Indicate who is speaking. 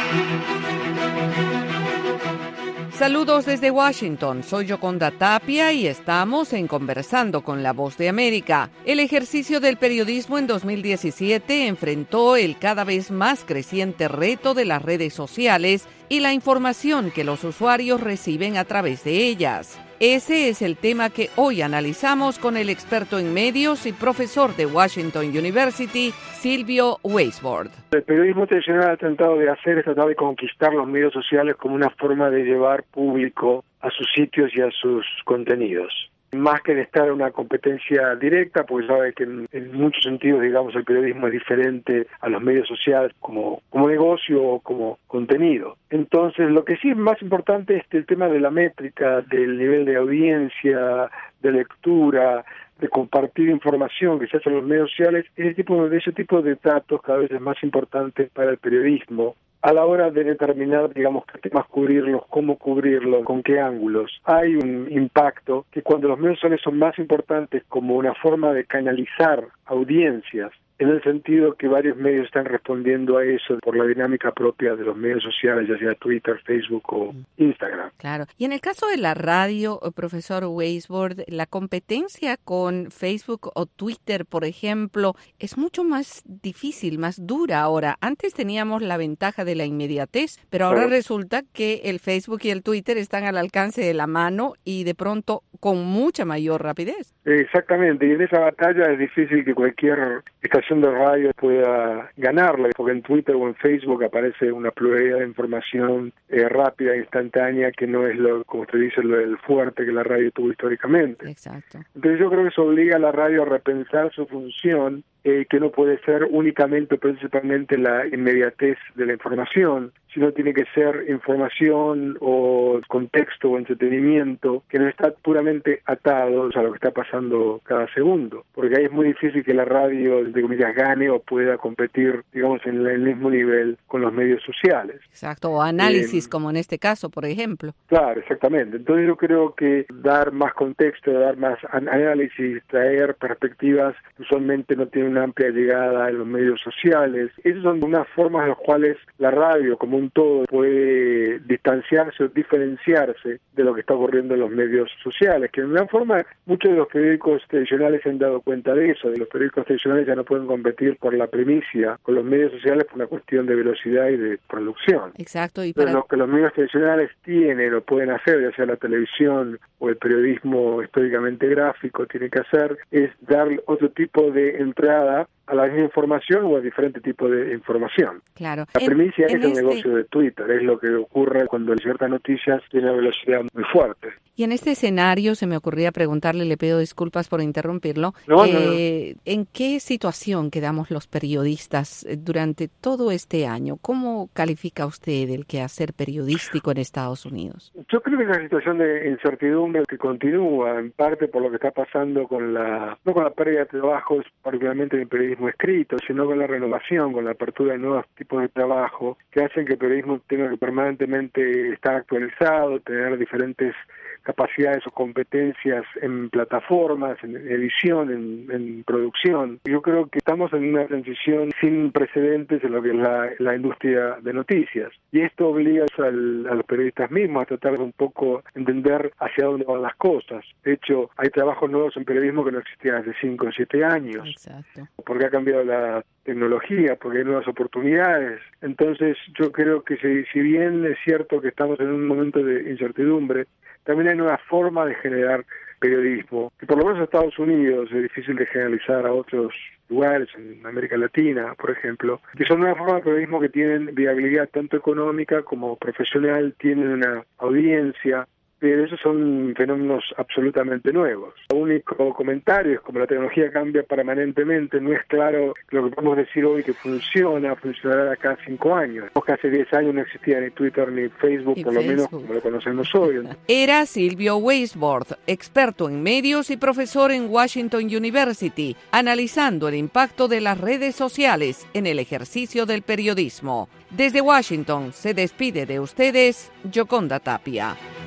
Speaker 1: Saludos desde Washington, soy Yoconda Tapia y estamos en Conversando con la Voz de América. El ejercicio del periodismo en 2017 enfrentó el cada vez más creciente reto de las redes sociales y la información que los usuarios reciben a través de ellas. Ese es el tema que hoy analizamos con el experto en medios y profesor de Washington University, Silvio Weisbord.
Speaker 2: El periodismo tradicional ha tratado de tratar de conquistar los medios sociales como una forma de llevar público a sus sitios y a sus contenidos. Más que de estar en una competencia directa, porque sabe que en muchos sentidos, digamos, el periodismo es diferente a los medios sociales como negocio o como contenido. Entonces, lo que sí es más importante es el tema de la métrica, del nivel de audiencia, de lectura, de compartir información que se hace en los medios sociales. Ese tipo de datos cada vez es más importante para el periodismo a la hora de determinar, digamos, qué temas cubrirlos, cómo cubrirlos, con qué ángulos. Hay un impacto que cuando los medios sociales son más importantes como una forma de canalizar audiencias, en el sentido que varios medios están respondiendo a eso por la dinámica propia de los medios sociales, ya sea Twitter, Facebook o Instagram.
Speaker 1: Claro. Y en el caso de la radio, profesor Weisbord, la competencia con Facebook o Twitter, por ejemplo, es mucho más difícil, más dura ahora. Antes teníamos la ventaja de la inmediatez, pero ahora resulta que el Facebook y el Twitter están al alcance de la mano y de pronto con mucha mayor rapidez.
Speaker 2: Exactamente, y en esa batalla es difícil que cualquier estación de radio pueda ganarla, porque en Twitter o en Facebook aparece una pluralidad de información rápida, instantánea, que no es, como usted dice, el fuerte que la radio tuvo históricamente.
Speaker 1: Exacto.
Speaker 2: Entonces yo creo que eso obliga a la radio a repensar su función, que no puede ser únicamente o principalmente la inmediatez de la información, sino tiene que ser información o contexto o entretenimiento que no está puramente atados a lo que está pasando cada segundo, porque ahí es muy difícil que la radio, entre comillas, gane o pueda competir, digamos, en el mismo nivel con los medios sociales.
Speaker 1: Exacto, o análisis como en este caso, por ejemplo.
Speaker 2: Claro, exactamente. Entonces yo creo que dar más contexto, dar más análisis, traer perspectivas, usualmente no tiene una amplia llegada en los medios sociales. Esas son unas formas en las cuales la radio como un todo puede distanciarse o diferenciarse de lo que está ocurriendo en los medios sociales, que en una forma muchos de los periódicos tradicionales se han dado cuenta de eso, de los periódicos tradicionales ya no pueden competir por la primicia con los medios sociales por una cuestión de velocidad y de producción.
Speaker 1: Exacto. Y
Speaker 2: Pero lo que los medios tradicionales tienen o pueden hacer, ya sea la televisión o el periodismo históricamente gráfico, tiene que hacer es dar otro tipo de entrada a la misma información o a diferente tipo de información.
Speaker 1: Claro.
Speaker 2: La primicia es el negocio de Twitter, es lo que ocurre cuando ciertas noticias tienen una velocidad muy fuerte.
Speaker 1: Y en este escenario se me ocurría preguntarle, le pido disculpas por interrumpirlo,
Speaker 2: No.
Speaker 1: ¿en qué situación quedamos los periodistas durante todo este año? ¿Cómo califica usted el quehacer periodístico en Estados Unidos?
Speaker 2: Yo creo que es una situación de incertidumbre que continúa, en parte por lo que está pasando no con la pérdida de trabajos, particularmente en el periodismo escrito, sino con la renovación, con la apertura de nuevos tipos de trabajo que hacen que el periodismo tenga que permanentemente estar actualizado, tener diferentes capacidades o competencias en plataformas, en edición, en producción. Yo creo que estamos en una transición sin precedentes en lo que es la industria de noticias. Y esto obliga a los periodistas mismos a tratar de un poco entender hacia dónde van las cosas. De hecho, hay trabajos nuevos en periodismo que no existían hace 5 o 7 años.
Speaker 1: Exacto.
Speaker 2: Porque ha cambiado la tecnología, porque hay nuevas oportunidades. Entonces, yo creo que si bien es cierto que estamos en un momento de incertidumbre, también hay nuevas formas de generar periodismo, que por lo menos en Estados Unidos es difícil de generalizar a otros lugares, en América Latina, por ejemplo, que son nuevas formas de periodismo que tienen viabilidad tanto económica como profesional, tienen una audiencia, pero esos son fenómenos absolutamente nuevos. El único comentario es como la tecnología cambia permanentemente, no es claro lo que podemos decir hoy que funcionará de acá a 5 años. Porque hace 10 años no existía ni Twitter ni Facebook, por lo menos como lo conocemos hoy.
Speaker 1: Era Silvio Weisbord, experto en medios y profesor en Washington University, analizando el impacto de las redes sociales en el ejercicio del periodismo. Desde Washington se despide de ustedes Yoconda Tapia.